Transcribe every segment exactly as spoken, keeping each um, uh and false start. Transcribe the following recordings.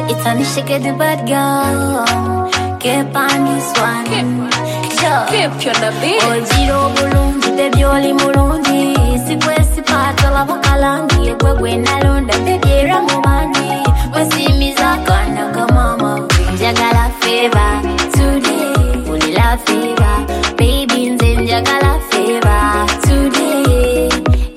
It's a shake the bad girl. Keep on this one. Keep, keep on the beat. Ojiro bulungi, baby oli mulungi. Sikwesi pato la bokalandi. Egwe gwe nalonda, baby era mubandi. Wasimiza kana kamama. Njagala favor today. Uli la favor. Baby nze njagala favor today.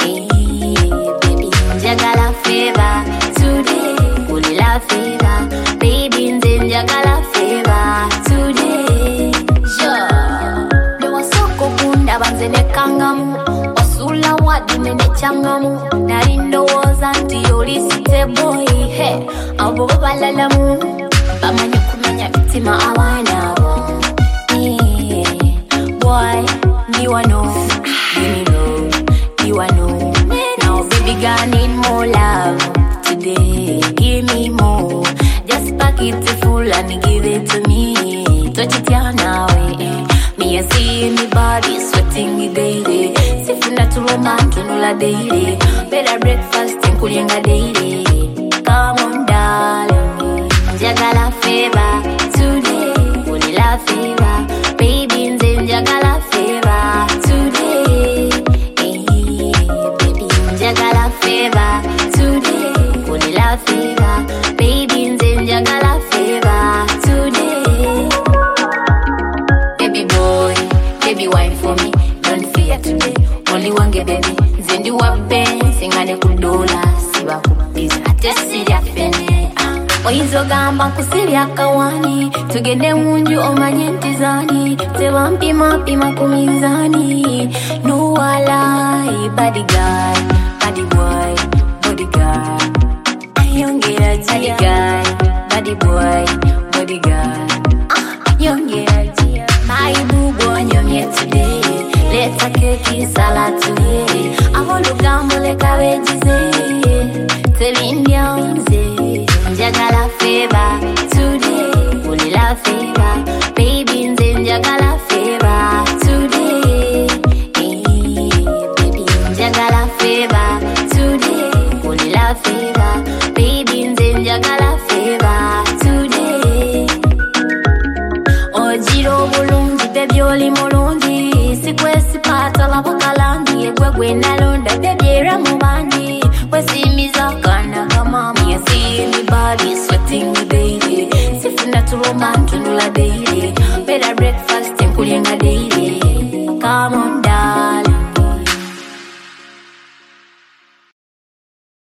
Eh, baby njagala favor today. Uli la favor. Baby nze njagala favor today. Yeah. Dewa soko kunda banze nekangamu. Osula wadi mene changamu. Narindo woza nti yoli site boy. Hey, abo balalamu. Bamanyi kumenya mitima awana wo. Yeah. Boy, you a know. Give me love, you a know. Now baby girl need more love today. Give me more. Just pack it full and give it to me. Touch it down now, eh. Me I see me body sweating the daily. Sifuna to romance to nula daily. Better breakfast and kulinga daily. Come on, darling. Njagala favor today. Only la favor. Baby nze njagala favor today. Eh, baby njagala favor today. Only la favor. Baby nze njagala favor today. Baby boy, baby wine for me. Don't fear today. Only one get baby. Zendi wabe, singane kudola, siba kubiza. Ate siria fene. Oizo gamba kusiria kawani. Tugende munju omanye ntizani. Tewa mpima pima kumizani. No walai, body guy, body boy, body guy. Yongera jia, body guy, body boy, body guy. Yongera jia. My boo boy, you're here today. Let's take a salad today. I want to gamble like a veggie. Tell Indians, njagala favor today. Only la favor. Baby nze njagala favor today. Eh, baby njagala favor today. Only la favor. Baby nze njagala favor today. Ojiro bulungi, baby oli mulungi. Sikwesi pato la bokalandi. Egwe gwe nalonda, baby era mubandi. Wasimiza kana kama me I see me body sweating the daily. Sifuna to romance